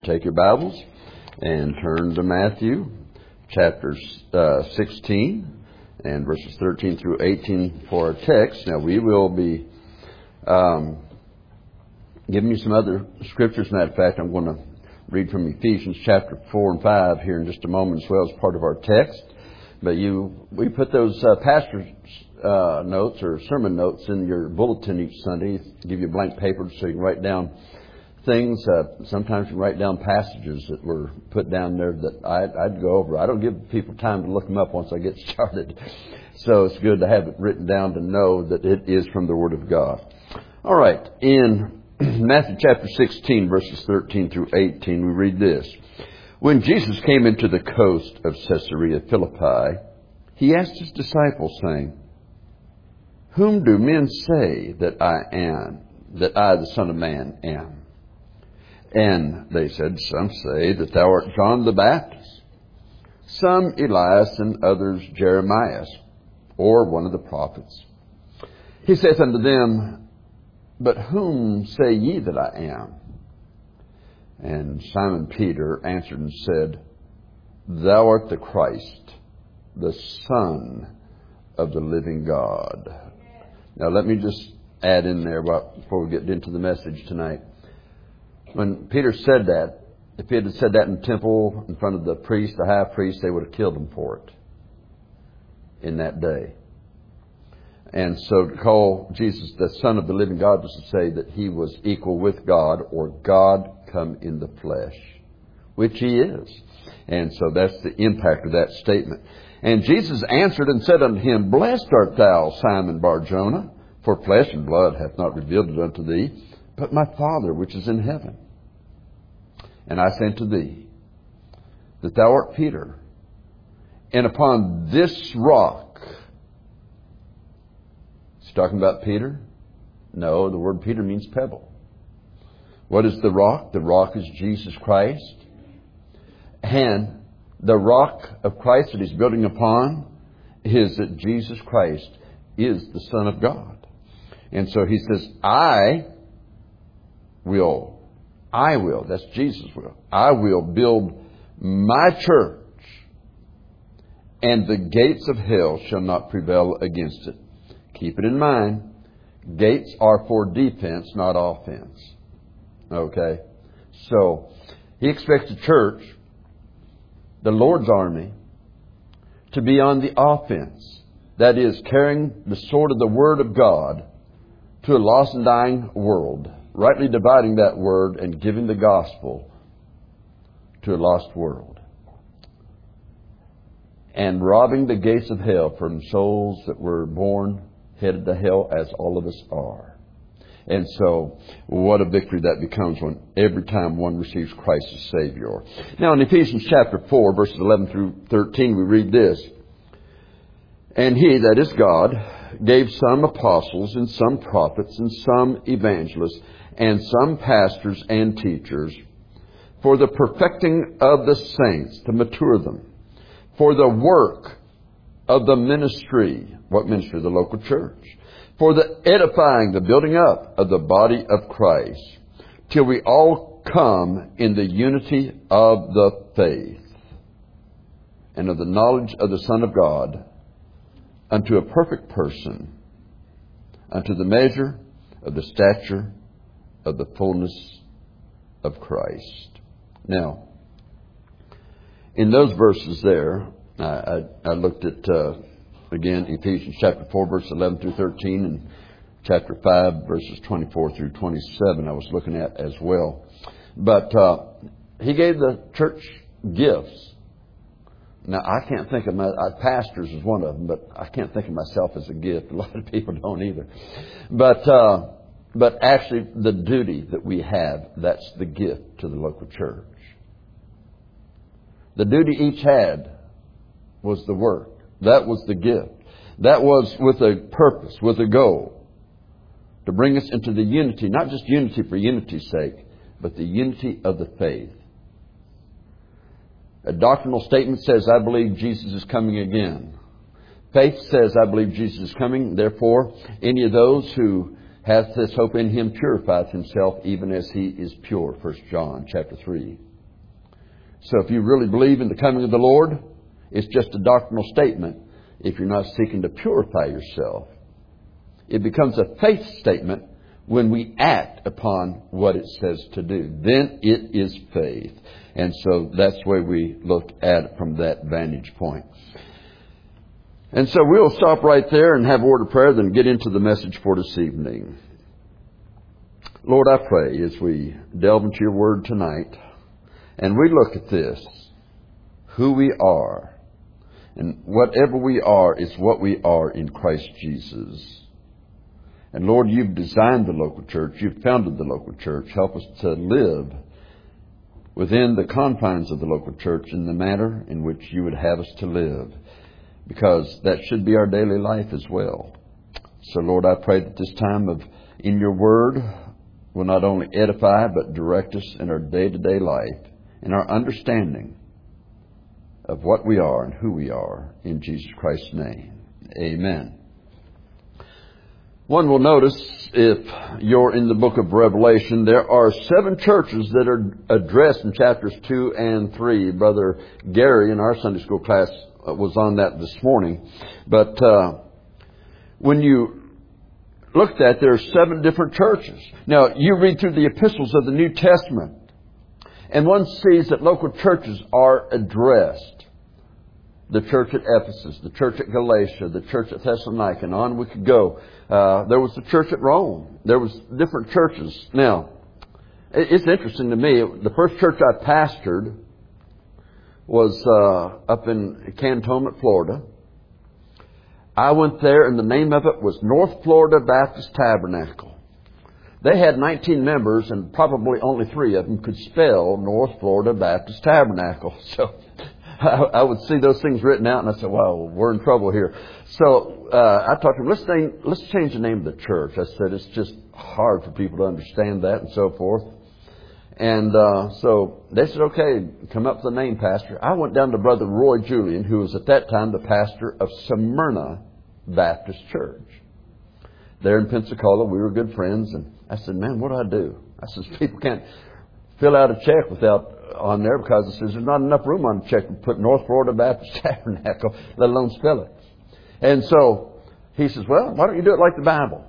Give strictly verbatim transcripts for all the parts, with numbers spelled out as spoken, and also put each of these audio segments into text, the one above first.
Take your Bibles and turn to Matthew chapter uh, sixteen and verses thirteen through eighteen for our text. Now we will be um, giving you some other scriptures. Matter of fact, I'm going to read from Ephesians chapter four and five here in just a moment as well as part of our text. But you, we put those uh, pastor's uh, notes or sermon notes in your bulletin each Sunday. Give you a blank paper so you can write down things. Uh, sometimes you write down passages that were put down there that I'd, I'd go over. I don't give people time to look them up once I get started. So it's good to have it written down to know that it is from the Word of God. All right. In Matthew chapter sixteen, verses thirteen through eighteen, we read this. When Jesus came into the coast of Caesarea Philippi, he asked his disciples, saying, "Whom do men say that I am, that I, the Son of Man, am?" And they said, "Some say that thou art John the Baptist, some Elias, and others Jeremiah, or one of the prophets." He saith unto them, "But whom say ye that I am?" And Simon Peter answered and said, "Thou art the Christ, the Son of the living God." Now let me just add in there before we get into the message tonight. When Peter said that, if he had said that in the temple in front of the priest, the high priest, they would have killed him for it in that day. And so to call Jesus the Son of the living God was to say that he was equal with God, or God come in the flesh, which he is. And so that's the impact of that statement. And Jesus answered and said unto him, "Blessed art thou, Simon Bar-Jonah, for flesh and blood hath not revealed it unto thee, but my Father which is in heaven. And I say unto thee, that thou art Peter, and upon this rock," is he talking about Peter? No, the word Peter means pebble. What is the rock? The rock is Jesus Christ. And the rock of Christ that he's building upon is that Jesus Christ is the Son of God. And so he says, I will, I will, that's Jesus' will, I will build my church, and the gates of hell shall not prevail against it. Keep it in mind, gates are for defense, not offense. Okay? So, he expects the church, the Lord's army, to be on the offense. That is, carrying the sword of the Word of God to a lost and dying world, rightly dividing that word and giving the gospel to a lost world, and robbing the gates of hell from souls that were born headed to hell, as all of us are. And so, what a victory that becomes when every time one receives Christ as Savior. Now, in Ephesians chapter four, verses eleven through thirteen, we read this. "And he, that is God, gave some apostles, and some prophets, and some evangelists, and some pastors and teachers, for the perfecting of the saints, to mature them, for the work of the ministry." What ministry? The local church. "For the edifying, the building up of the body of Christ, till we all come in the unity of the faith and of the knowledge of the Son of God, unto a perfect person, unto the measure of the stature of the fullness of Christ." Now, in those verses there, I, I, I looked at, uh, again, Ephesians chapter four, verses eleven through thirteen, and chapter five, verses twenty-four through twenty-seven I was looking at as well. But uh, he gave the church gifts. Now, I can't think of my, uh, pastors is one of them, but I can't think of myself as a gift. A lot of people don't either. But, uh, but actually the duty that we have, that's the gift to the local church. The duty each had was the work. That was the gift. That was with a purpose, with a goal, to bring us into the unity, not just unity for unity's sake, but the unity of the faith. A doctrinal statement says, "I believe Jesus is coming again." Faith says, "I believe Jesus is coming." Therefore, any of those who hath this hope in him purifieth himself even as he is pure. First John chapter three, So if you really believe in the coming of the Lord, it's just a doctrinal statement if you're not seeking to purify yourself. It becomes a faith statement when we act upon what it says to do. Then it is faith. And so that's the way we look at it from that vantage point. And so we'll stop right there and have a word of prayer, then get into the message for this evening. Lord, I pray as we delve into your word tonight, and we look at this, who we are, and whatever we are is what we are in Christ Jesus. And Lord, you've designed the local church, you've founded the local church. Help us to live within the confines of the local church in the manner in which you would have us to live, because that should be our daily life as well. So Lord, I pray that this time of in your word will not only edify but direct us in our day-to-day life, in our understanding of what we are and who we are. In Jesus Christ's name, amen. One will notice, if you're in the book of Revelation, there are seven churches that are addressed in chapters two and three. Brother Gary in our Sunday school class was on that this morning. But uh, when you look at that, there are seven different churches. Now, you read through the epistles of the New Testament, and one sees that local churches are addressed. The church at Ephesus, the church at Galatia, the church at Thessalonica, and on we could go. Uh, there was the church at Rome. There was different churches. Now, it's interesting to me. The first church I pastored was uh, up in Cantonment, Florida. I went there, and the name of it was North Florida Baptist Tabernacle. They had nineteen members, and probably only three of them could spell North Florida Baptist Tabernacle. So I would see those things written out, and I said, wow, we're in trouble here. So uh, I talked to them, let's, name, let's change the name of the church. I said, it's just hard for people to understand that and so forth. And uh, so they said, okay, come up with the name, Pastor. I went down to Brother Roy Julian, who was at that time the pastor of Smyrna Baptist Church. There in Pensacola, we were good friends, and I said, man, what do I do? I said, people can't fill out a check without on there because it says there's not enough room on the check to put North Florida Baptist Tabernacle, let alone spell it. And so he says, well, why don't you do it like the Bible?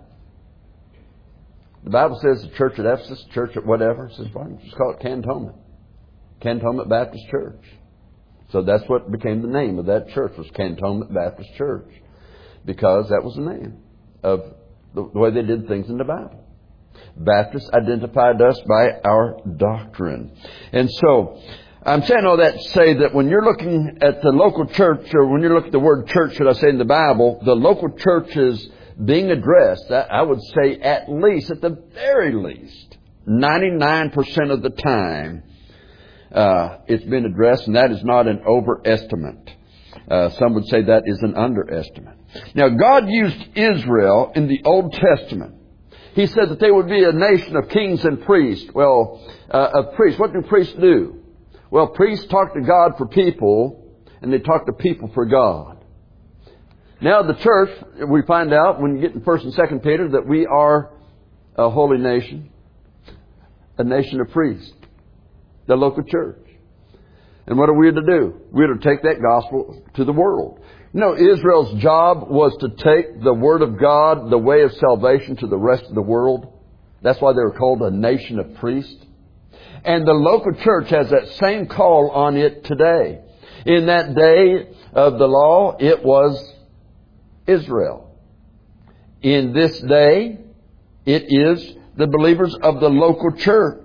The Bible says the church at Ephesus, church at whatever. It says, why don't you just call it Cantonment? Cantonment Baptist Church. So that's what became the name of that church, was Cantonment Baptist Church, because that was the name of the, the way they did things in the Bible. Baptists identified us by our doctrine. And so I'm saying all that to say that when you're looking at the local church, or when you're looking at the word church, should I say, in the Bible, the local church is being addressed, I would say at least, at the very least, ninety-nine percent of the time, uh, it's been addressed, and that is not an overestimate. Uh, some would say that is an underestimate. Now, God used Israel in the Old Testament. He said that they would be a nation of kings and priests. Well, uh, of priests. What do priests do? Well, priests talk to God for people, and they talk to people for God. Now, the church, we find out when you get in First and Second Peter that we are a holy nation, a nation of priests, the local church. And what are we to do? We're to take that gospel to the world. You know, Israel's job was to take the Word of God, the way of salvation, to the rest of the world. That's why they were called a nation of priests. And the local church has that same call on it today. In that day of the law, it was Israel. In this day, it is the believers of the local church.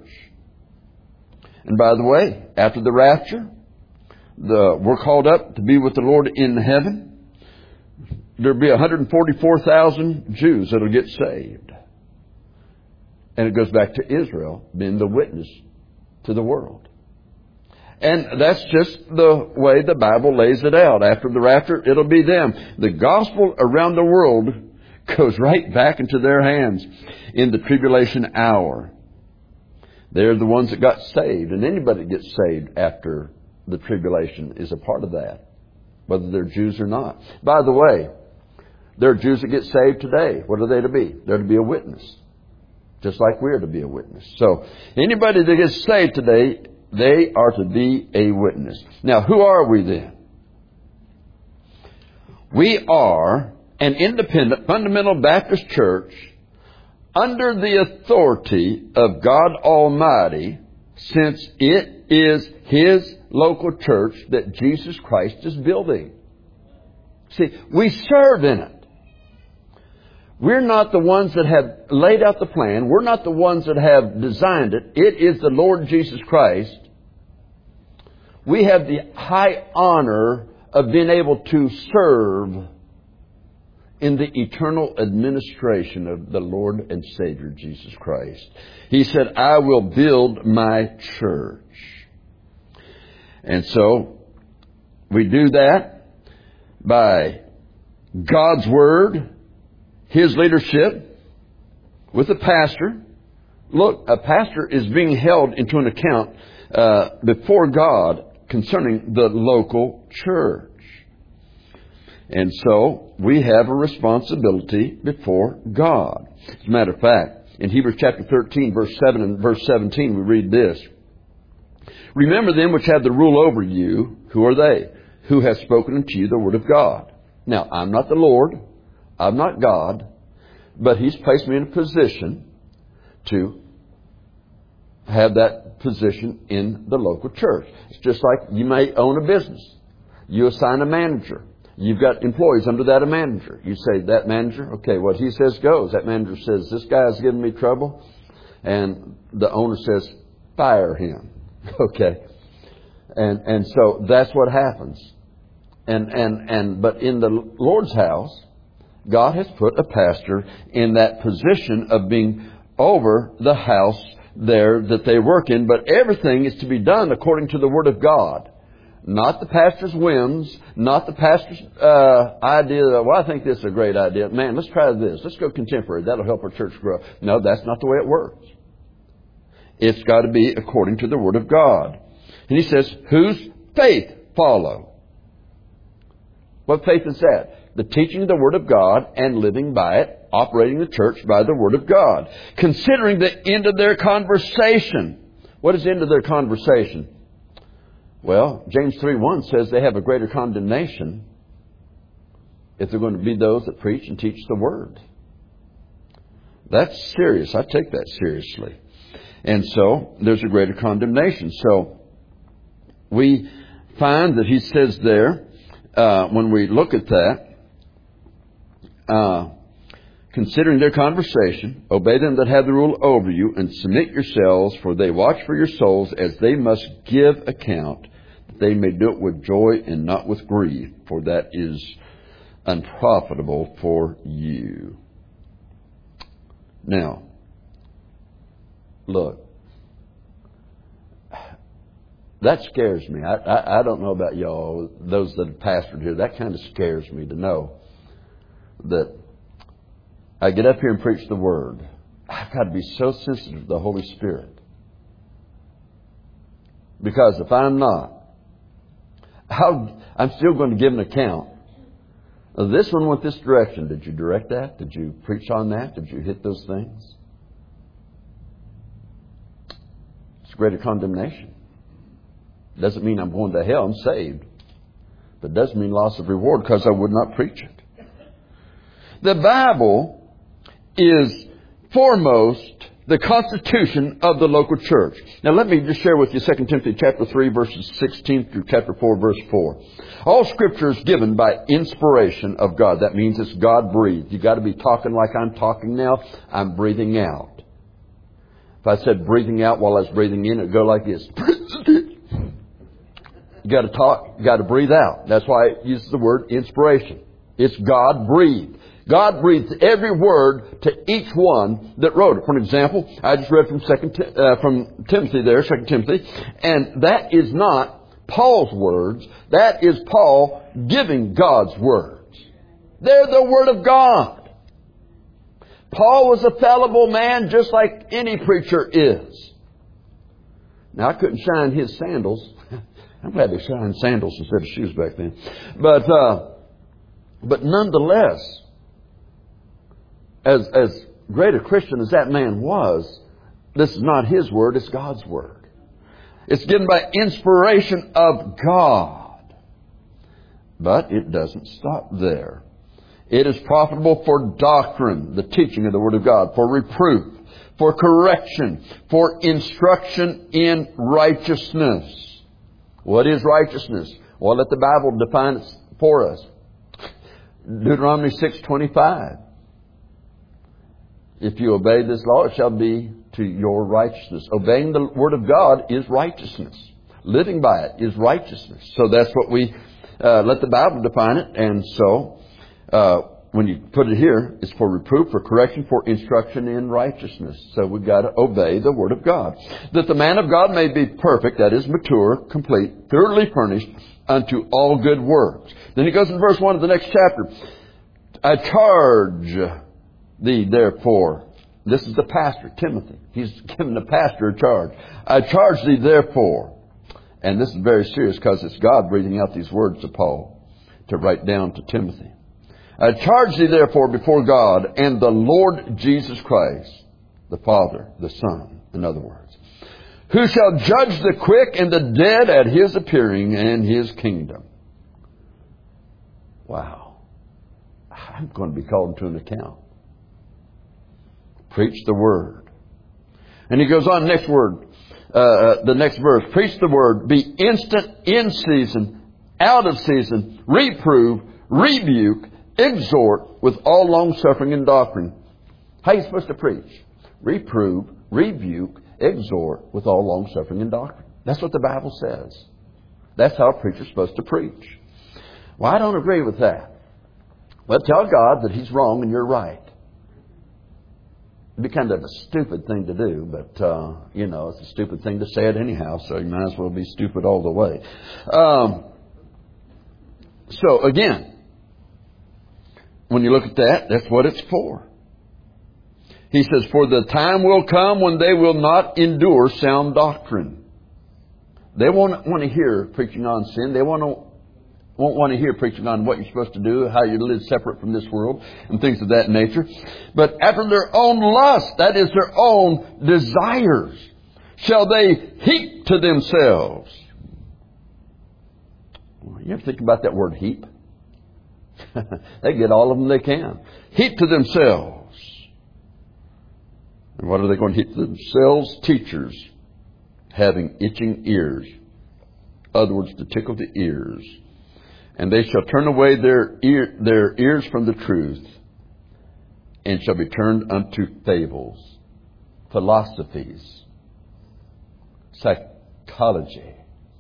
And by the way, after the rapture, the, we're called up to be with the Lord in heaven. There'll be one hundred forty-four thousand Jews that'll get saved. And it goes back to Israel being the witness to the world. And that's just the way the Bible lays it out. After the rapture, it'll be them. The gospel around the world goes right back into their hands in the tribulation hour. They're the ones that got saved. And anybody that gets saved after the tribulation is a part of that, whether they're Jews or not. By the way, there are Jews that get saved today. What are they to be? They're to be a witness, just like we are to be a witness. So anybody that gets saved today They are to be a witness. Now, who are we then? We are an independent fundamental Baptist church under the authority of God Almighty, since it is His local church that Jesus Christ is building. See, we serve in it. We're not the ones that have laid out the plan. We're not the ones that have designed it. It is the Lord Jesus Christ. We have the high honor of being able to serve in the eternal administration of the Lord and Savior Jesus Christ. He said, I will build my church. And so we do that by God's Word, His leadership, with a pastor. Look, a pastor is being held into an account uh, before God concerning the local church. And so we have a responsibility before God. As a matter of fact, in Hebrews chapter thirteen, verse seven and verse seventeen, we read this. Remember them which have the rule over you. Who are they? Who have spoken unto you the word of God. Now, I'm not the Lord. I'm not God. But He's placed me in a position to have that position in the local church. It's just like you may own a business. You assign a manager. You've got employees under that manager. You say, that manager, okay, what he says goes. That manager says, this guy's giving me trouble. And the owner says, fire him. Okay. And and so that's what happens. And and and but in the Lord's house, God has put a pastor in that position of being over the house there that they work in. But everything is to be done according to the Word of God. Not the pastor's whims, not the pastor's uh, idea that, well, I think this is a great idea. Man, let's try this. Let's go contemporary. That'll help our church grow. No, that's not the way it works. It's got to be according to the Word of God. And he says, whose faith follow? What faith is that? The teaching of the Word of God and living by it, operating the church by the Word of God. Considering the end of their conversation. What is the end of their conversation? Well, James three one says they have a greater condemnation if they're going to be those that preach and teach the Word. That's serious. I take that seriously. And so there's a greater condemnation. So we find that he says there, uh, when we look at that, uh, considering their conversation, obey them that have the rule over you, and submit yourselves, for they watch for your souls, as they must give account, that they may do it with joy and not with grief, for that is unprofitable for you. Now, look, that scares me. I, I, I don't know about y'all, those that have pastored here. That kind of scares me to know that I get up here and preach the Word. I've got to be so sensitive to the Holy Spirit. Because if I'm not, how, I'm still going to give an account. This one went this direction. Did you direct that? Did you preach on that? Did you hit those things? It's greater condemnation. Doesn't mean I'm going to hell. I'm saved. But it does mean loss of reward because I would not preach it. The Bible is foremost the constitution of the local church. Now let me just share with you Second Timothy chapter three verses sixteen through chapter four verse four. All Scripture is given by inspiration of God. That means it's God breathed. You've got to be talking like I'm talking now. I'm breathing out. If I said breathing out while I was breathing in, it would go like this. You got to talk, you got to breathe out. That's why it uses the word inspiration. It's God breathed. God breathed every word to each one that wrote it. For an example, I just read from Second uh, from Timothy there, Second Timothy, and that is not Paul's words. That is Paul giving God's words. They're the Word of God. Paul was a fallible man just like any preacher is. Now, I couldn't shine his sandals. I'm glad they shined sandals instead of shoes back then. But uh, but nonetheless, as as great a Christian as that man was, this is not his word, it's God's word. It's given by inspiration of God. But it doesn't stop there. It is profitable for doctrine, the teaching of the Word of God, for reproof, for correction, for instruction in righteousness. What is righteousness? Well, let the Bible define it for us. Deuteronomy six twenty-five. If you obey this law, it shall be to your righteousness. Obeying the Word of God is righteousness. Living by it is righteousness. So that's what we uh, let the Bible define it. And so uh, when you put it here, it's for reproof, for correction, for instruction in righteousness. So we've got to obey the Word of God. That the man of God may be perfect, that is mature, complete, thoroughly furnished unto all good works. Then he goes in verse one of the next chapter. I charge thee therefore. This is the pastor, Timothy. He's giving the pastor a charge. I charge thee therefore. And this is very serious because it's God breathing out these words to Paul to write down to Timothy. I charge thee therefore before God and the Lord Jesus Christ, the Father, the Son, in other words, who shall judge the quick and the dead at his appearing and his kingdom. Wow. I'm going to be called to an account. Preach the Word. And he goes on, next word, uh, the next verse. Preach the Word. Be instant, in season, out of season, reprove, rebuke, exhort with all long suffering and doctrine. How are you supposed to preach? Reprove, rebuke, exhort with all long suffering and doctrine. That's what the Bible says. That's how a preacher's supposed to preach. Well, I don't agree with that. Well, tell God that He's wrong and you're right. It'd be kind of a stupid thing to do, but, uh, you know, it's a stupid thing to say it anyhow, so you might as well be stupid all the way. Um, so, again, when you look at that, that's what it's for. He says, for the time will come when they will not endure sound doctrine. They won't want to hear preaching on sin. They won't, won't want to hear preaching on what you're supposed to do, how you live separate from this world, and things of that nature. But after their own lust, that is their own desires, shall they heap to themselves. You ever think about that word heap? They get all of them they can. Heap to themselves. And what are they going to heap to themselves? Teachers having itching ears. In other words, to tickle the ears. And they shall turn away their ear, their ears from the truth, and shall be turned unto fables, philosophies, psychology,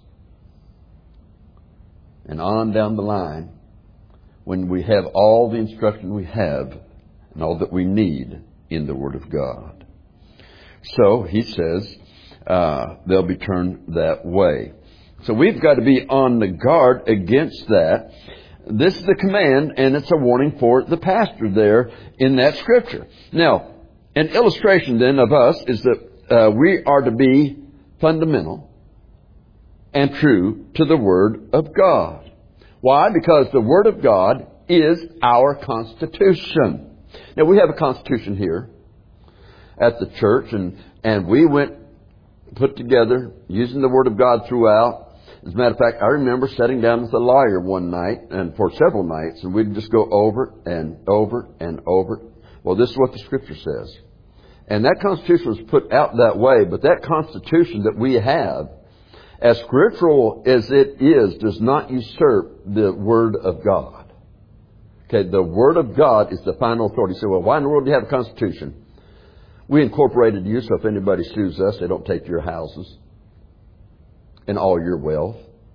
and on down the line. When we have all the instruction we have and all that we need in the Word of God. So he says uh, they'll be turned that way. So we've got to be on the guard against that. This is the command, and it's a warning for the pastor there in that scripture. Now, an illustration then of us is that uh, we are to be fundamental and true to the Word of God. Why? Because the Word of God is our Constitution. Now, we have a Constitution here at the church, and, and we went, put together, using the Word of God throughout. As a matter of fact, I remember sitting down with a lawyer one night, and for several nights, and we'd just go over and over and over. Well, this is what the Scripture says. And that Constitution was put out that way, but that Constitution that we have, as scriptural as it is, does not usurp the Word of God. Okay, the Word of God is the final authority. You say, well, why in the world do you have a Constitution? We incorporated you, so if anybody sues us, they don't take your houses and all your wealth.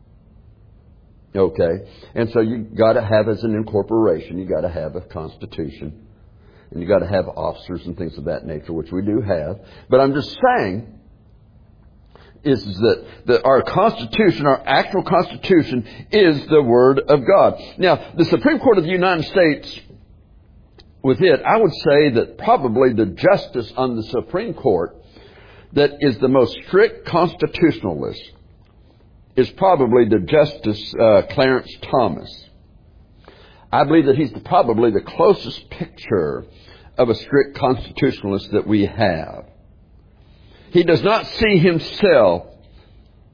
Okay, and so you got to have, as an incorporation, you got to have a Constitution, and you got to have officers and things of that nature, which we do have. But I'm just saying, is that, that our Constitution, our actual Constitution, is the Word of God. Now, the Supreme Court of the United States, with it, I would say that probably the justice on the Supreme Court that is the most strict constitutionalist is probably the Justice uh, Clarence Thomas. I believe that he's the, probably the closest picture of a strict constitutionalist that we have. He does not see himself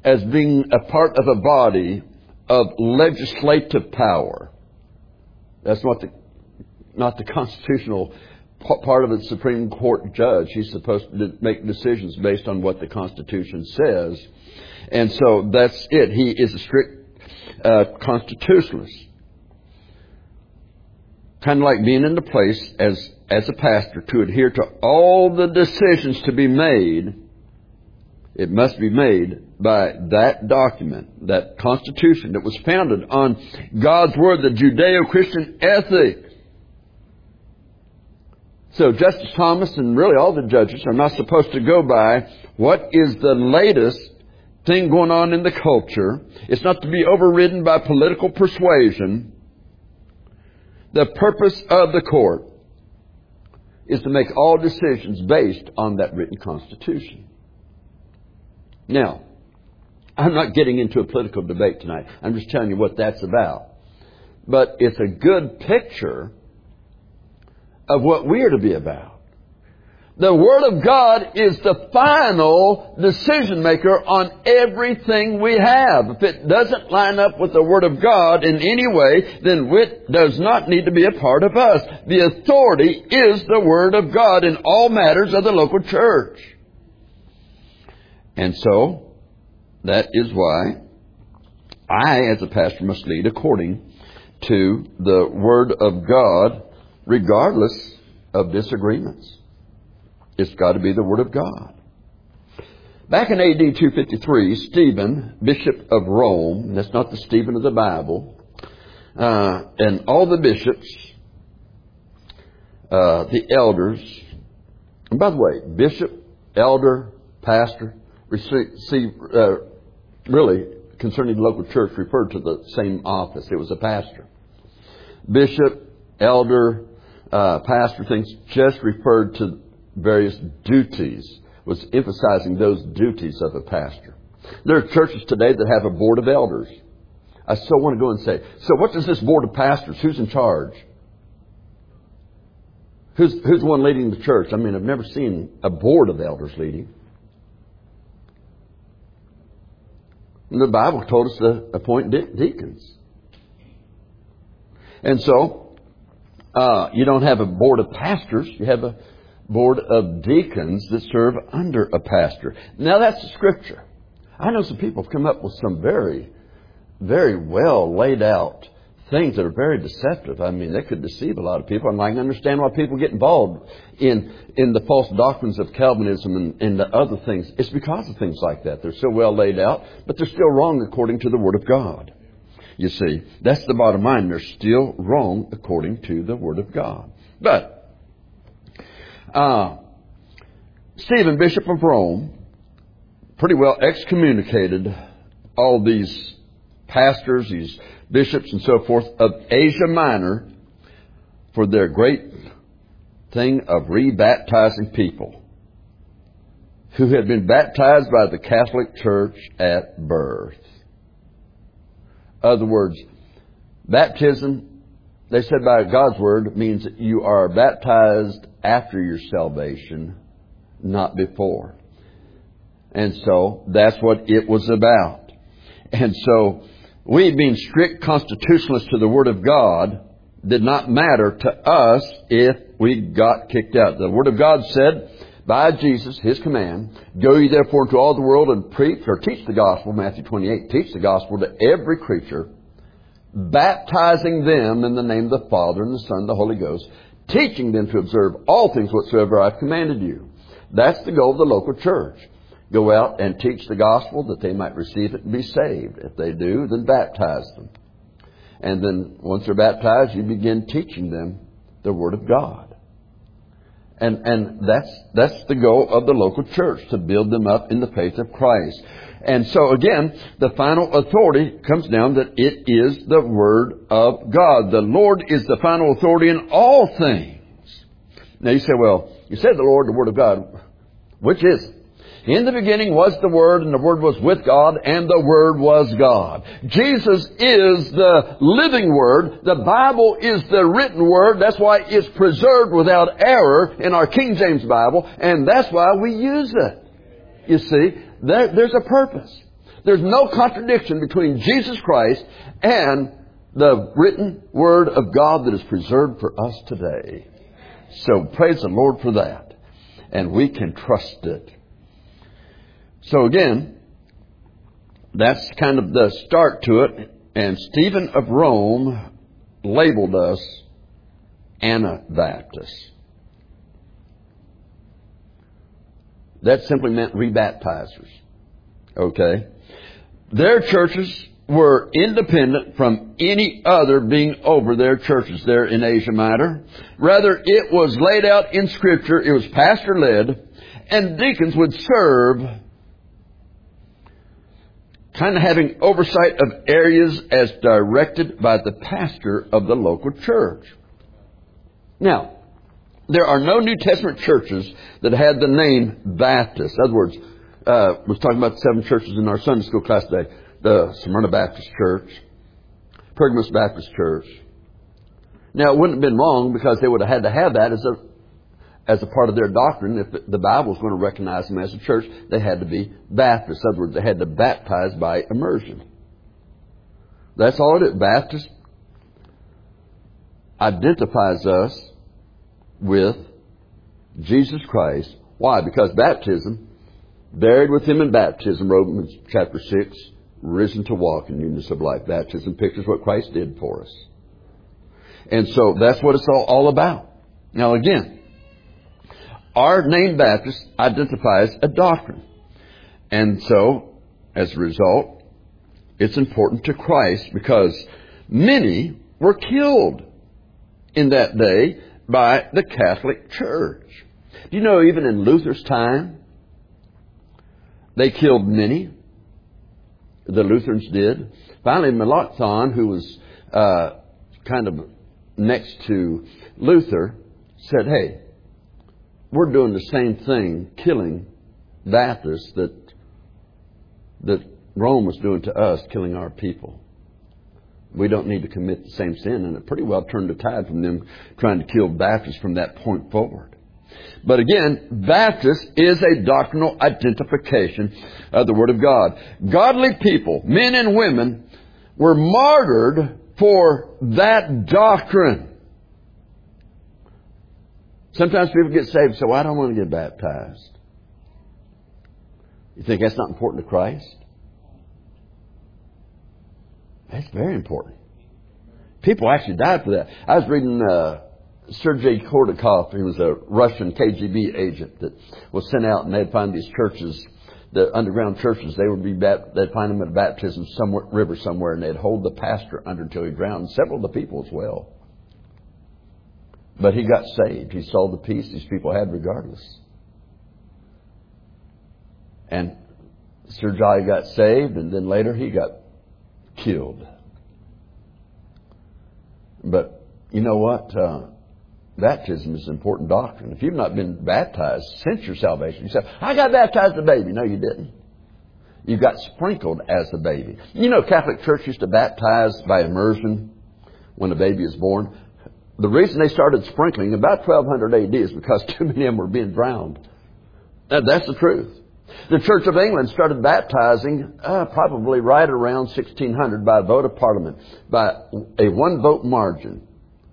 as being a part of a body of legislative power. That's not the, not the constitutional part of the Supreme Court judge. He's supposed to make decisions based on what the Constitution says. And so that's it. He is a strict uh, constitutionalist. Kind of like being in the place as, as a pastor to adhere to all the decisions to be made. It must be made by that document, that Constitution that was founded on God's Word, the Judeo-Christian ethic. So Justice Thomas and really all the judges are not supposed to go by what is the latest thing going on in the culture. It's not to be overridden by political persuasion. The purpose of the court is to make all decisions based on that written Constitution. Now, I'm not getting into a political debate tonight. I'm just telling you what that's about. But it's a good picture of what we are to be about. The Word of God is the final decision maker on everything we have. If it doesn't line up with the Word of God in any way, then it does not need to be a part of us. The authority is the Word of God in all matters of the local church. And so, that is why I, as a pastor, must lead according to the Word of God, regardless of disagreements. It's got to be the Word of God. Back in A D two fifty-three, Stephen, Bishop of Rome, that's not the Stephen of the Bible, uh, and all the bishops, uh, the elders, and by the way, bishop, elder, pastor, see, uh, really, concerning the local church, referred to the same office. It was a pastor. Bishop, elder, uh, pastor, things just referred to various duties, was emphasizing those duties of a pastor. There are churches today that have a board of elders. I so want to go and say, so what does this board of pastors, who's in charge? Who's, who's the one leading the church? I mean, I've never seen a board of elders leading. And the Bible told us to appoint de- deacons. And so, uh, you don't have a board of pastors, you have a board of deacons that serve under a pastor. Now that's the Scripture. I know some people have come up with some very, very well laid out things that are very deceptive. I mean, they could deceive a lot of people, and I can understand why people get involved in in the false doctrines of Calvinism and, and the other things. It's because of things like that. They're so well laid out, but they're still wrong according to the Word of God. You see, that's the bottom line. They're still wrong according to the Word of God. But Uh, Stephen, Bishop of Rome, pretty well excommunicated all these pastors, these bishops and so forth of Asia Minor for their great thing of rebaptizing people who had been baptized by the Catholic Church at birth. In other words, baptism, they said by God's Word, means that you are baptized after your salvation, not before. And so that's what it was about. And so we, being strict constitutionalists to the Word of God, did not matter to us if we got kicked out. The Word of God said by Jesus, His command, go ye therefore into all the world and preach or teach the gospel, Matthew twenty-eight, teach the gospel to every creature, baptizing them in the name of the Father and the Son and the Holy Ghost, teaching them to observe all things whatsoever I've commanded you. That's the goal of the local church. Go out and teach the gospel that they might receive it and be saved. If they do, then baptize them. And then once they're baptized, you begin teaching them the Word of God. And and that's that's the goal of the local church, to build them up in the faith of Christ. And so again, the final authority comes down that it is the Word of God. The Lord is the final authority in all things. Now you say, well, you said the Lord, the Word of God. Which is it? In the beginning was the Word, and the Word was with God, and the Word was God. Jesus is the living Word. The Bible is the written Word. That's why it's preserved without error in our King James Bible, and that's why we use it. You see, there, there's a purpose. There's no contradiction between Jesus Christ and the written Word of God that is preserved for us today. So praise the Lord for that. And we can trust it. So again, that's kind of the start to it. And Stephen of Rome labeled us Anabaptists. That simply meant rebaptizers. Okay? Their churches were independent from any other being over their churches there in Asia Minor. Rather, it was laid out in Scripture. It was pastor-led. And deacons would serve, kind of having oversight of areas as directed by the pastor of the local church. Now, there are no New Testament churches that had the name Baptist. In other words, uh, we was talking about the seven churches in our Sunday school class today. The Smyrna Baptist Church, Pergamos Baptist Church. Now, it wouldn't have been wrong because they would have had to have that as a as a part of their doctrine. If the Bible was going to recognize them as a church, they had to be Baptist. In other words, they had to baptize by immersion. That's all it is. Baptist identifies us with Jesus Christ. Why? Because baptism, buried with Him in baptism, Romans chapter six, risen to walk in newness of life. Baptism pictures what Christ did for us. And so that's what it's all, all about. Now again, our name Baptist identifies a doctrine. And so, as a result, it's important to Christ because many were killed in that day by the Catholic Church. Do you know even in Luther's time, they killed many? The Lutherans did. Finally, Melanchthon, who was uh, kind of next to Luther, said, hey, we're doing the same thing, killing Baptists that that Rome was doing to us, killing our people. We don't need to commit the same sin. And it pretty well turned the tide from them trying to kill Baptists from that point forward. But again, Baptist is a doctrinal identification of the Word of God. Godly people, men and women, were martyred for that doctrine. Sometimes people get saved, so I don't want to get baptized. You think that's not important to Christ? That's very important. People actually died for that. I was reading uh, Sergei Kordakov. He was a Russian K G B agent that was sent out, and they'd find these churches, the underground churches. They would be bat- they'd find them at a baptism somewhere, river somewhere, and they'd hold the pastor under until he drowned. Several of the people as well. But he got saved. He saw the peace these people had regardless. And Sergei got saved, and then later he got killed. But you know what? Uh, baptism is an important doctrine. If you've not been baptized since your salvation, you say, I got baptized as a baby. No, you didn't. You got sprinkled as a baby. You know, Catholic Church used to baptize by immersion when a baby is born. The reason they started sprinkling about twelve hundred A D is because too many of them were being drowned. Now, that's the truth. The Church of England started baptizing uh, probably right around sixteen hundred by a vote of Parliament, by a one-vote margin.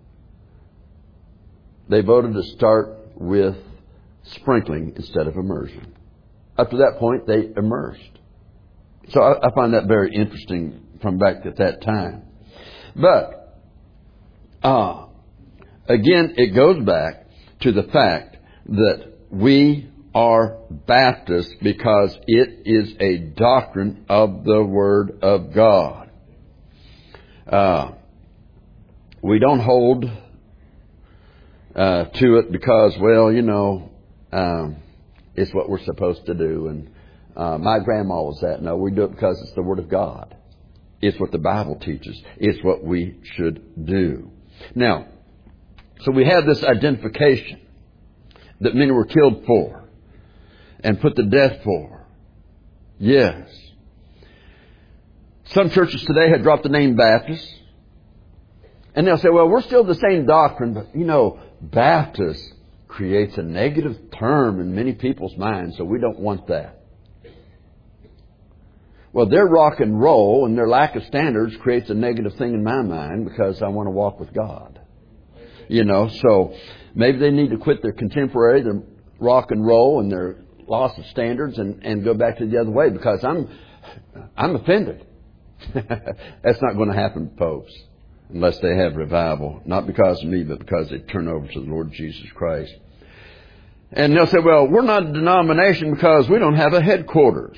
They voted to start with sprinkling instead of immersion. Up to that point, they immersed. So I, I find that very interesting from back at that time. But, uh, again, it goes back to the fact that we are Baptists because it is a doctrine of the Word of God. Uh, we don't hold uh, to it because, well, you know, um, it's what we're supposed to do. And uh, my grandma was that. No, we do it because it's the Word of God. It's what the Bible teaches. It's what we should do. Now, so we have this identification that many were killed for and put to death for. Yes. Some churches today have dropped the name Baptist. And they'll say, well, we're still the same doctrine, but, you know, Baptist creates a negative term in many people's minds, so we don't want that. Well, their rock and roll and their lack of standards creates a negative thing in my mind because I want to walk with God. You know, so maybe they need to quit their contemporary, their rock and roll and their loss of standards and, and go back to the other way because I'm, I'm offended. That's not going to happen, folks, unless they have revival. Not because of me, but because they turn over to the Lord Jesus Christ. And they'll say, well, we're not a denomination because we don't have a headquarters.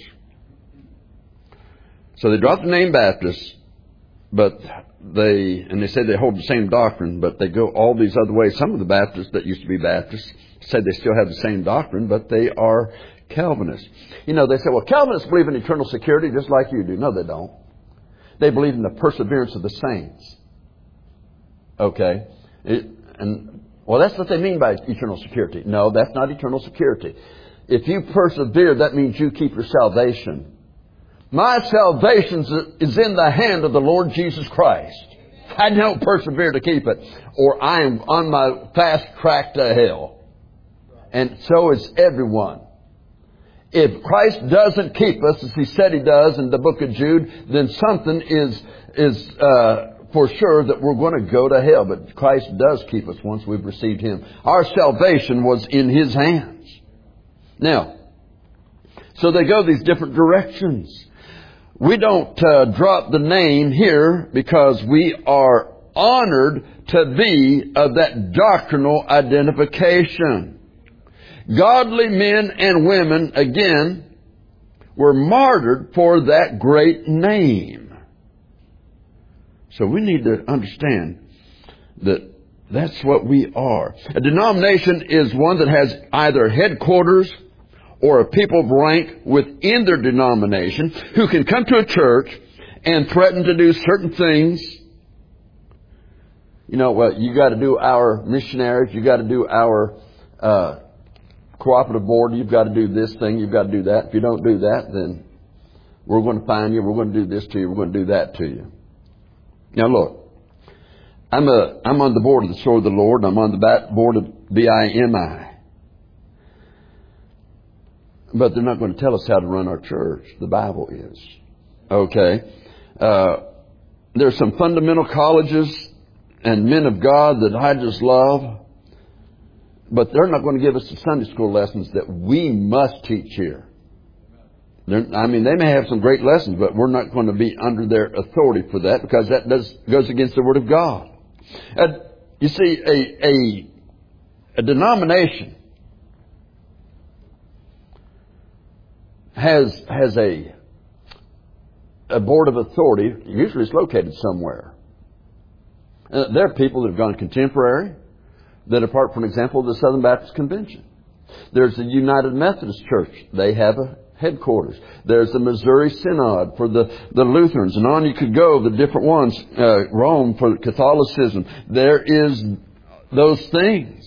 So they drop the name Baptist, but they, and they say they hold the same doctrine, but they go all these other ways. Some of the Baptists that used to be Baptists say they still have the same doctrine, but they are Calvinists. You know, they say, well, Calvinists believe in eternal security just like you do. No, they don't. They believe in the perseverance of the saints. Okay? It, and, well, that's what they mean by eternal security. No, that's not eternal security. If you persevere, that means you keep your salvation. My salvation is in the hand of the Lord Jesus Christ. I don't persevere to keep it, or I am on my fast track to hell. And so is everyone. If Christ doesn't keep us, as He said He does in the book of Jude, then something is is uh, for sure that we're going to go to hell. But Christ does keep us once we've received Him. Our salvation was in His hands. Now, so they go these different directions. We don't uh, drop the name here because we are honored to be of that doctrinal identification. Godly men and women, again, were martyred for that great name. So we need to understand that that's what we are. A denomination is one that has either headquarters or a people of rank within their denomination who can come to a church and threaten to do certain things. You know, well, you got to do our missionaries, you got to do our uh, cooperative board, you've got to do this thing, you've got to do that. If you don't do that, then we're going to fine you, we're going to do this to you, we're going to do that to you. Now look, I'm a I'm on the board of the Sword of the Lord, I'm on the board of B I M I. But they're not going to tell us how to run our church. The Bible is. Okay. Uh, there's some fundamental colleges and men of God that I just love. But they're not going to give us the Sunday school lessons that we must teach here. They're, I mean, they may have some great lessons, but we're not going to be under their authority for that because that does, goes against the Word of God. Uh, you see, a, a, a denomination has has a a board of authority. Usually it's located somewhere. Uh, there are people that have gone contemporary that are part, for example, of the Southern Baptist Convention. There's the United Methodist Church. They have a headquarters. There's the Missouri Synod for the, the Lutherans. And on you could go, the different ones. Uh, Rome for Catholicism. There is those things.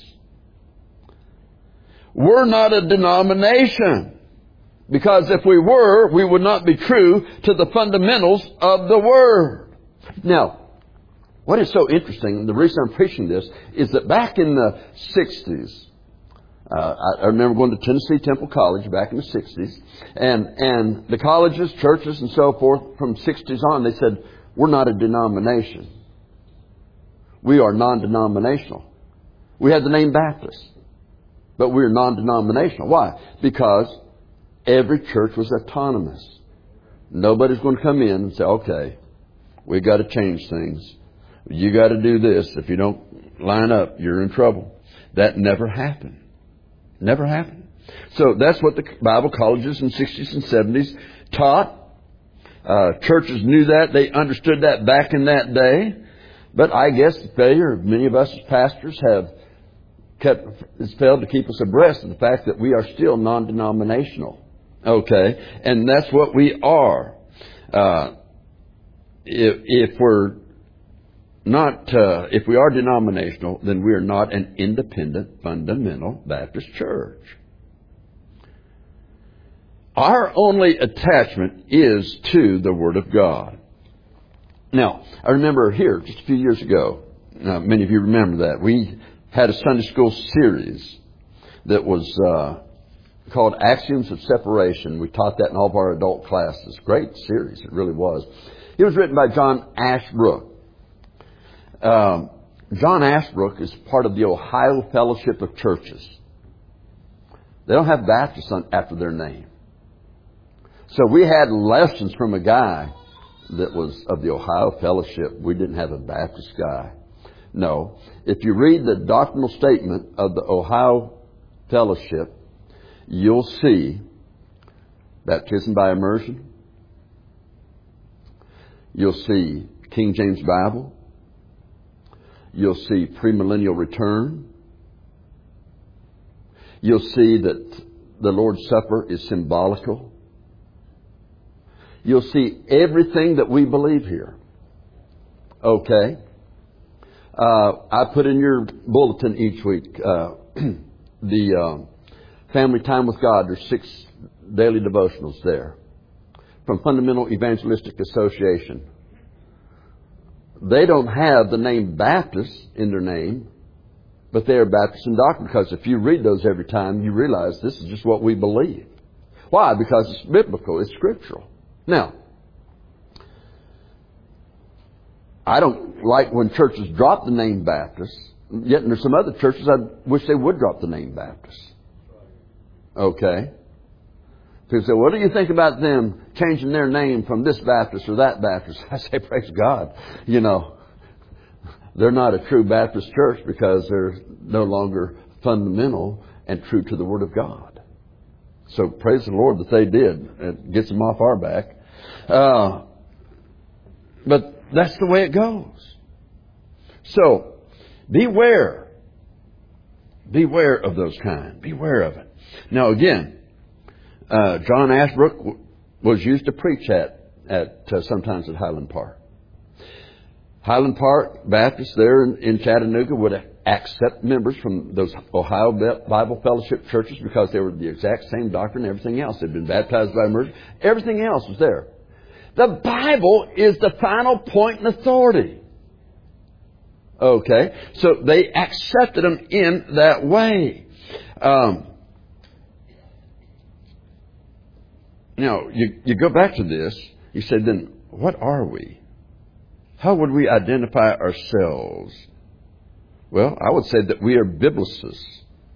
We're not a denomination. Because if we were, we would not be true to the fundamentals of the Word. Now, what is so interesting, and the reason I'm preaching this, is that back in the sixties, uh, I, I remember going to Tennessee Temple College back in the sixties, and, and the colleges, churches, and so forth, from sixties on, they said, we're not a denomination. We are non-denominational. We had the name Baptist, but we're non-denominational. Why? Because every church was autonomous. Nobody's going to come in and say, okay, we've got to change things. You got to do this. If you don't line up, you're in trouble. That never happened. Never happened. So that's what the Bible colleges in the sixties and seventies taught. Uh, churches knew that. They understood that back in that day. But I guess the failure of many of us as pastors have kept, has failed to keep us abreast of the fact that we are still non-denominational. Okay, and that's what we are. Uh, if, if we're not, uh, if we are denominational, then we are not an independent, fundamental Baptist church. Our only attachment is to the Word of God. Now, I remember here just a few years ago. Uh, many of you remember that we had a Sunday school series that was. Uh, called Axioms of Separation. We taught that in all of our adult classes. Great series, it really was. It was written by John Ashbrook. Um, John Ashbrook is part of the Ohio Fellowship of Churches. They don't have Baptist on, after their name. So we had lessons from a guy that was of the Ohio Fellowship. We didn't have a Baptist guy. No. If you read the doctrinal statement of the Ohio Fellowship, you'll see baptism by immersion. You'll see King James Bible. You'll see premillennial return. You'll see that the Lord's Supper is symbolical. You'll see everything that we believe here. Okay. Uh, I put in your bulletin each week uh, the uh, Family Time with God. There's six daily devotionals there from Fundamental Evangelistic Association. They don't have the name Baptist in their name, but they are Baptist in doctrine, because if you read those every time, you realize this is just what we believe. Why? Because it's biblical. It's scriptural. Now, I don't like when churches drop the name Baptist, yet there's some other churches I wish they would drop the name Baptist. Okay? People say, what do you think about them changing their name from this Baptist or that Baptist? I say, praise God. You know, they're not a true Baptist church because they're no longer fundamental and true to the Word of God. So praise the Lord that they did. It gets them off our back. Uh, but that's the way it goes. So beware. Beware of those kind. Beware of it. Now again, Uh, John Ashbrook w- was used to preach at, at uh, sometimes at Highland Park. Highland Park Baptist there in, in Chattanooga would accept members from those Ohio Bible Fellowship churches because they were the exact same doctrine and everything else. They'd been baptized by immersion. Everything else was there. The Bible is the final point and authority. Okay? So they accepted them in that way. Um, Now, you, you go back to this, you say, then what are we? How would we identify ourselves? Well, I would say that we are biblicists.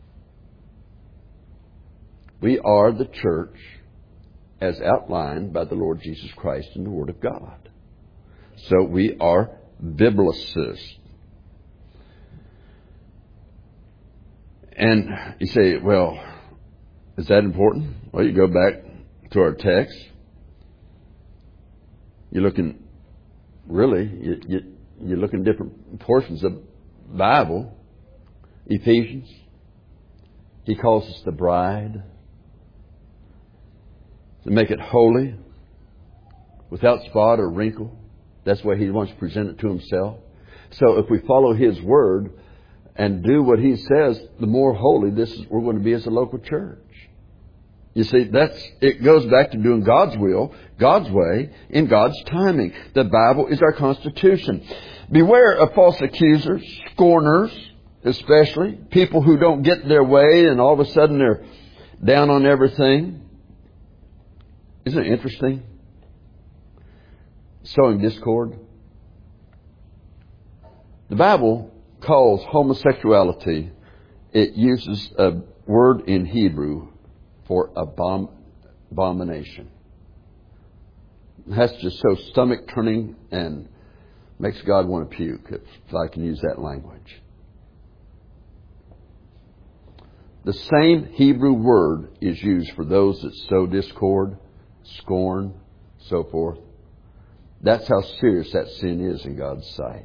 We are the church as outlined by the Lord Jesus Christ in the Word of God. So we are biblicists. And you say, well, is that important? Well, you go back to our text. You're looking, really, you, you, you're looking at different portions of the Bible. Ephesians, he calls us the bride, to make it holy, without spot or wrinkle. That's why he wants to present it to himself. So if we follow his word and do what he says, the more holy this is, we're going to be as a local church. You see, that's, it goes back to doing God's will, God's way, in God's timing. The Bible is our constitution. Beware of false accusers, scorners, especially. People who don't get their way and all of a sudden they're down on everything. Isn't it interesting? Sowing discord. The Bible calls homosexuality, it uses a word in Hebrew for abom- abomination. That's just so stomach turning and makes God want to puke, if I can use that language. The same Hebrew word is used for those that sow discord, scorn, so forth. That's how serious that sin is in God's sight.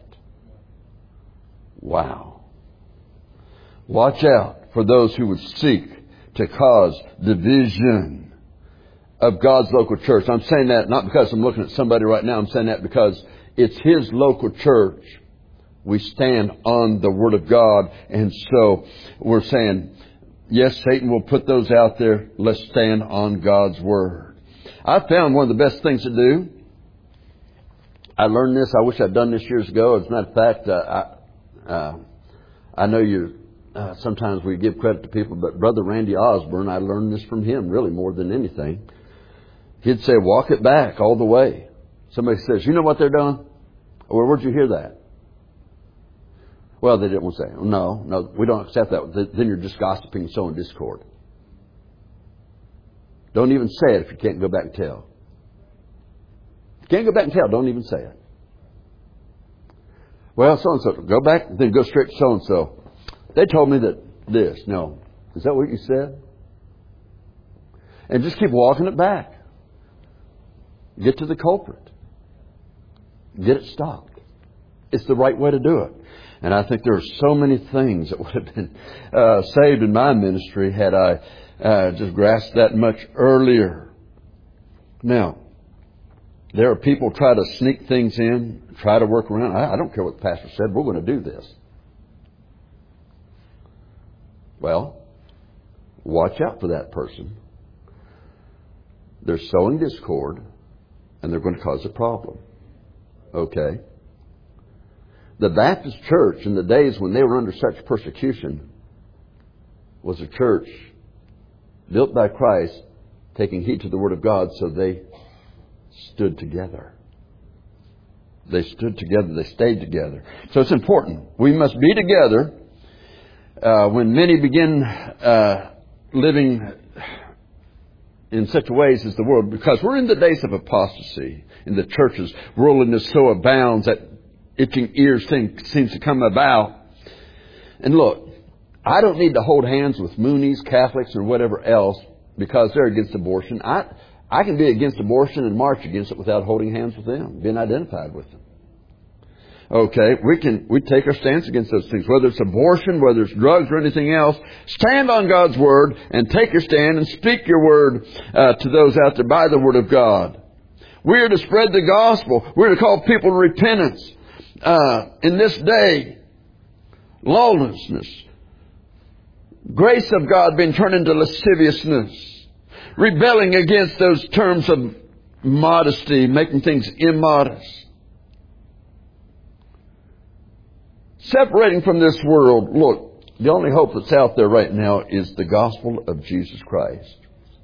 Wow. Watch out for those who would seek to cause division of God's local church. I'm saying that not because I'm looking at somebody right now. I'm saying that because it's His local church. We stand on the Word of God. And so we're saying, yes, Satan will put those out there. Let's stand on God's Word. I found one of the best things to do. I learned this. I wish I'd done this years ago. As a matter of fact, uh, I, uh, I know you uh, sometimes we give credit to people, but Brother Randy Osborne, I learned this from him really more than anything. He'd say, walk it back all the way. Somebody says, you know what they're doing? Well, where'd you hear that? Well, they didn't want to say, no, no, we don't accept that. Then you're just gossiping and sowing discord. Don't even say it if you can't go back and tell. If you can't go back and tell, don't even say it. Well, so-and-so, go back, then go straight to so-and-so. They told me that this. No. Is that what you said? And just keep walking it back. Get to the culprit. Get it stopped. It's the right way to do it. And I think there are so many things that would have been uh, saved in my ministry had I uh, just grasped that much earlier. Now, there are people try to sneak things in, try to work around. I, I don't care what the pastor said. We're going to do this. Well, watch out for that person. They're sowing discord, and they're going to cause a problem. Okay? The Baptist church in the days when they were under such persecution was a church built by Christ, taking heed to the Word of God, so they stood together. They stood together. They stayed together. So it's important. We must be together uh, when many begin uh, living in such ways as the world, because we're in the days of apostasy in the churches. Worldliness so abounds that itching ears thing seems to come about. And look, I don't need to hold hands with Moonies, Catholics, or whatever else because they're against abortion. I I can be against abortion and march against it without holding hands with them, being identified with them. Okay, we can we take our stance against those things, whether it's abortion, whether it's drugs or anything else. Stand on God's Word and take your stand and speak your word uh, to those out there by the Word of God. We are to spread the gospel. We're to call people to repentance. Uh, in this day, lawlessness, grace of God being turned into lasciviousness, rebelling against those terms of modesty, making things immodest. Separating from this world, look, the only hope that's out there right now is the gospel of Jesus Christ.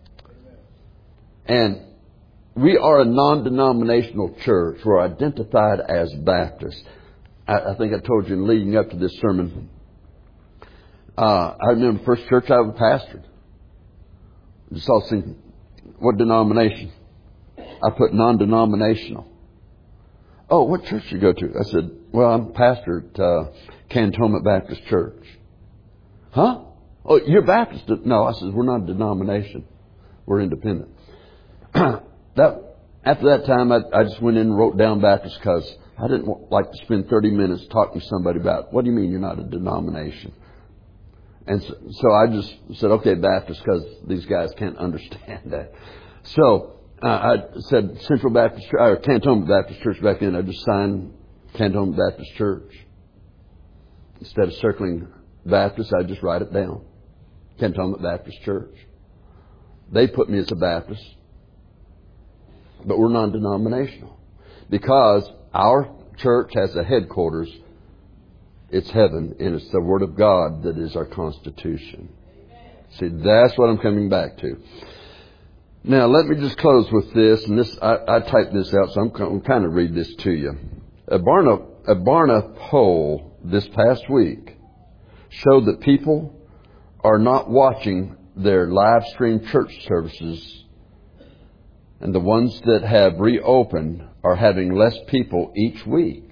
And we are a non-denominational church. We're identified as Baptists. I, I think I told you leading up to this sermon, uh, I remember the first church I ever pastored. Just all thinking, what denomination? I put non-denominational. Oh, what church do you go to? I said, well, I'm pastor at uh, Cantonment Baptist Church. Huh? Oh, you're Baptist? No, I said, we're not a denomination. We're independent. that After that time, I, I just went in and wrote down Baptist because I didn't want, like to spend thirty minutes talking to somebody about, what do you mean you're not a denomination? And so, so I just said, okay, Baptist, because these guys can't understand that. So uh, I said Central Baptist or Cantonment Baptist Church back then. I just signed Cantonment Baptist Church. Instead of circling Baptist, I just write it down. Cantonment Baptist Church. They put me as a Baptist, but we're non-denominational because our church has a headquarters. It's heaven, and it's the Word of God that is our Constitution. See, that's what I'm coming back to. Now, let me just close with this, and this I, I typed this out, so I'm, I'm kind of read this to you. A Barna, a Barna poll this past week showed that people are not watching their live stream church services, and the ones that have reopened are having less people each week.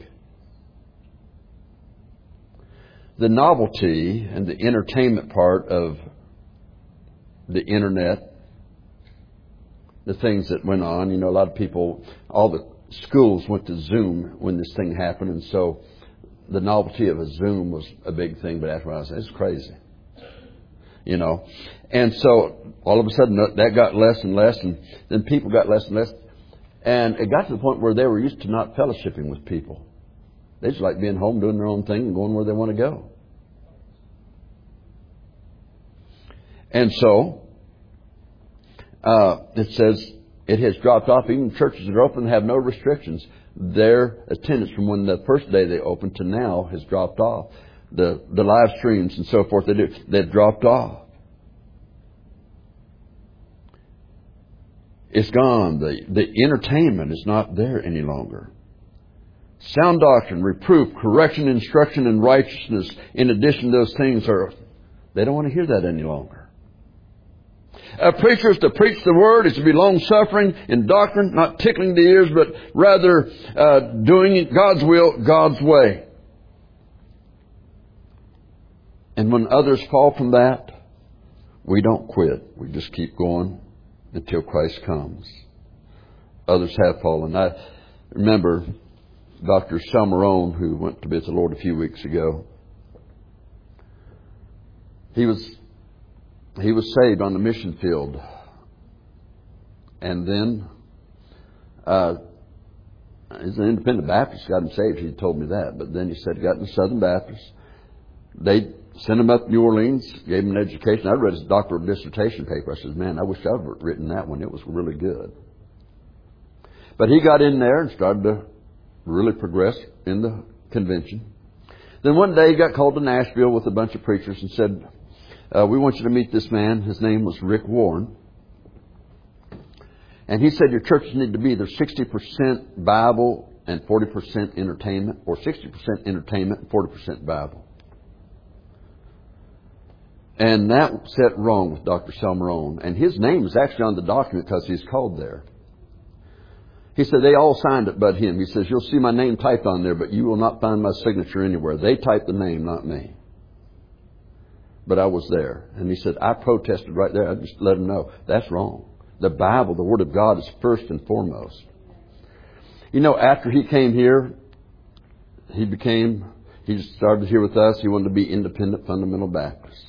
The novelty and the entertainment part of the internet, the things that went on, you know, a lot of people, all the schools went to Zoom when this thing happened, and so the novelty of a Zoom was a big thing, but after a while I said, it's crazy. You know, and so all of a sudden that got less and less, and then people got less and less, and it got to the point where they were used to not fellowshipping with people. They just like being home, doing their own thing, and going where they want to go. And so, uh, it says it has dropped off. Even churches that are open have no restrictions. Their attendance from when the first day they opened to now has dropped off. the, the live streams and so forth they do, they've dropped off. It's gone. The, the entertainment is not there any longer. Sound doctrine, reproof, correction, instruction, and righteousness, in addition to those things, are they don't want to hear that any longer. A preacher is to preach the word, is to be long-suffering in doctrine, not tickling the ears, but rather uh, doing it God's will, God's way. And when others fall from that, we don't quit. We just keep going until Christ comes. Others have fallen. I remember Doctor Salmarone, who went to be with the Lord a few weeks ago. He was he was saved on the mission field, and then uh, he's an independent Baptist. Got him saved. He told me that, but then he said he got in the Southern Baptist. They sent him up to New Orleans, gave him an education. I read his doctoral dissertation paper. I said, "Man, I wish I'd written that one. It was really good." But he got in there and started to really progress in the convention. Then one day he got called to Nashville with a bunch of preachers and said, uh, we want you to meet this man. His name was Rick Warren. And he said your churches need to be either sixty percent Bible and forty percent entertainment, or sixty percent entertainment and forty percent Bible. And that set wrong with Doctor Salmarone. And his name is actually on the document because he's called there. He said they all signed it but him. He says, you'll see my name typed on there, but you will not find my signature anywhere. They typed the name, not me. But I was there. And he said, I protested right there. I just let him know, that's wrong. The Bible, the Word of God, is first and foremost. You know, after he came here, he became, he started here with us. He wanted to be independent fundamental Baptist.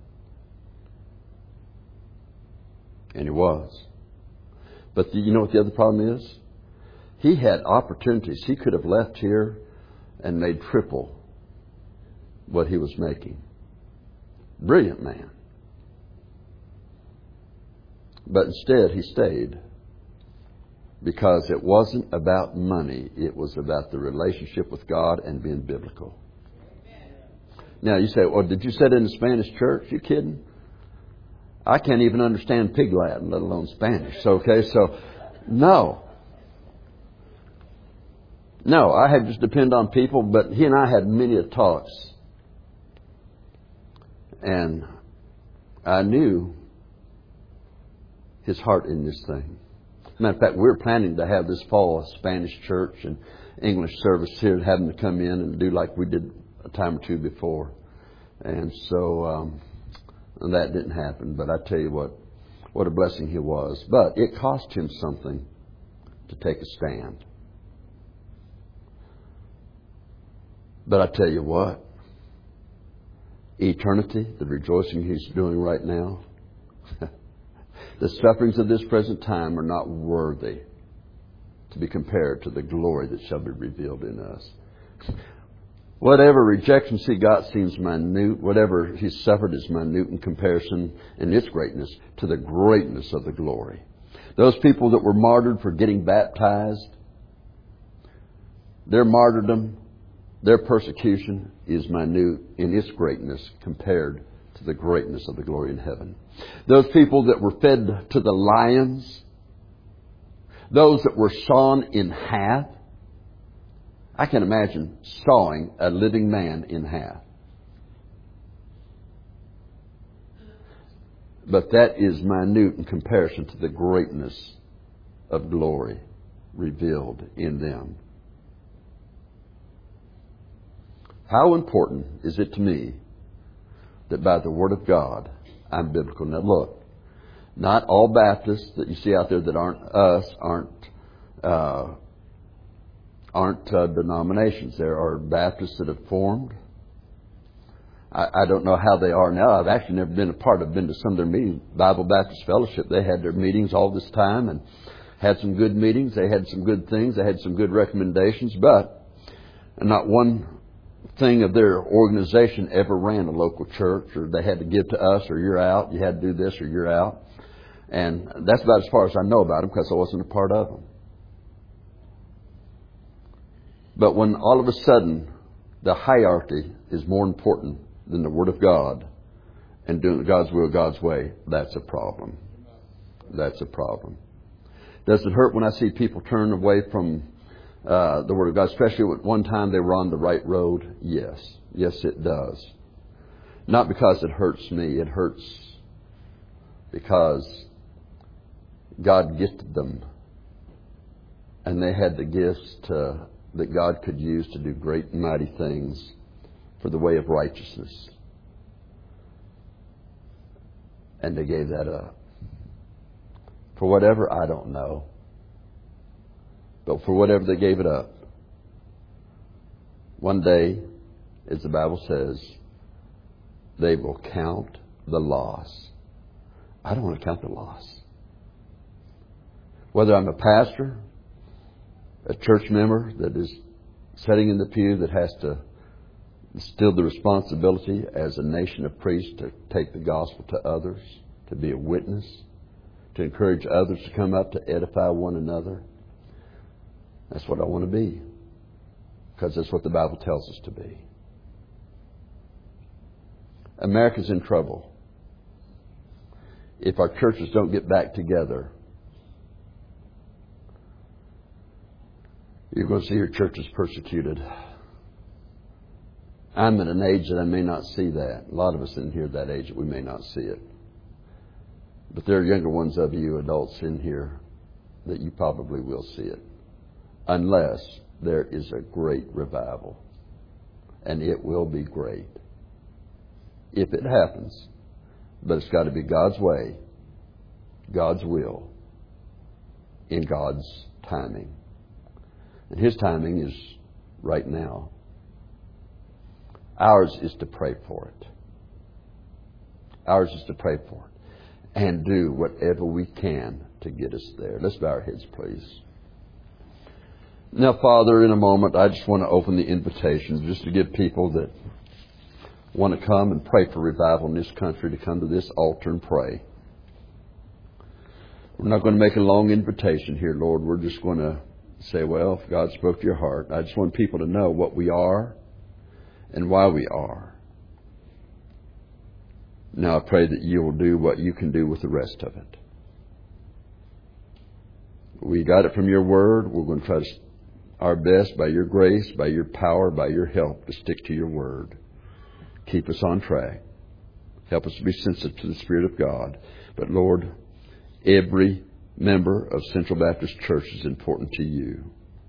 And he was. But the, you know what the other problem is? He had opportunities. He could have left here and made triple what he was making. Brilliant man. But instead he stayed because it wasn't about money. It was about the relationship with God and being biblical. Now you say, well, did you sit in the Spanish church? You kidding? I can't even understand Pig Latin, let alone Spanish. Okay, so no. No, I had to just depend on people, but he and I had many talks. And I knew his heart in this thing. Matter of fact, we were planning to have this fall a Spanish church and English service here, have them to come in and do like we did a time or two before. And so um, and that didn't happen. But I tell you what, what a blessing he was. But it cost him something to take a stand. But I tell you what, eternity, the rejoicing he's doing right now, the sufferings of this present time are not worthy to be compared to the glory that shall be revealed in us. Whatever rejections he got seems minute. Whatever he suffered is minute in comparison in its greatness to the greatness of the glory. Those people that were martyred for getting baptized, their martyrdom, their persecution is minute in its greatness compared to the greatness of the glory in heaven. Those people that were fed to the lions, those that were sawn in half. I can imagine sawing a living man in half. But that is minute in comparison to the greatness of glory revealed in them. How important is it to me that by the Word of God, I'm biblical? Now look, not all Baptists that you see out there that aren't us, aren't uh, aren't uh, denominations. There are Baptists that have formed. I, I don't know how they are now. I've actually never been a part. I've been to some of their meetings. Bible Baptist Fellowship, they had their meetings all this time and had some good meetings. They had some good things. They had some good recommendations. But not one thing of their organization ever ran a local church, or they had to give to us, or you're out. You had to do this, or you're out. And that's about as far as I know about them because I wasn't a part of them. But when all of a sudden the hierarchy is more important than the Word of God and doing God's will God's way, that's a problem. That's a problem. Does it hurt when I see people turn away from uh, the Word of God, especially at one time they were on the right road? Yes. Yes, it does. Not because it hurts me. It hurts because God gifted them. And they had the gifts to, that God could use to do great and mighty things for the way of righteousness. And they gave that up. For whatever, I don't know. But for whatever, they gave it up. One day, as the Bible says, they will count the loss. I don't want to count the loss. Whether I'm a pastor, a church member that is sitting in the pew that has to instill the responsibility as a nation of priests to take the gospel to others, to be a witness, to encourage others to come up to edify one another. That's what I want to be. Because that's what the Bible tells us to be. America's in trouble. If our churches don't get back together, you're going to see your churches persecuted. I'm at an age that I may not see that. A lot of us in here at that age that we may not see it. But there are younger ones of you adults in here that you probably will see it. Unless there is a great revival. And it will be great. If it happens. But it's got to be God's way, God's will, in God's timing. And His timing is right now. Ours is to pray for it. Ours is to pray for it. And do whatever we can to get us there. Let's bow our heads, please. Now, Father, in a moment, I just want to open the invitations just to give people that want to come and pray for revival in this country to come to this altar and pray. We're not going to make a long invitation here, Lord. We're just going to say, well, if God spoke to your heart, I just want people to know what we are and why we are. Now I pray that you will do what you can do with the rest of it. We got it from your word. We're going to try to our best by your grace, by your power, by your help to stick to your word. Keep us on track. Help us to be sensitive to the Spirit of God. But Lord, every member of Central Baptist Church is important to you.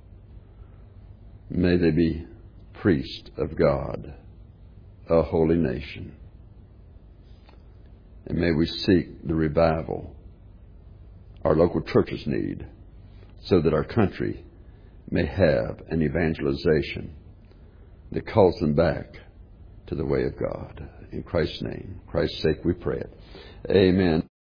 May they be priests of God, a holy nation. And may we seek the revival our local churches need so that our country may have an evangelization that calls them back to the way of God. In Christ's name, Christ's sake we pray it. Amen.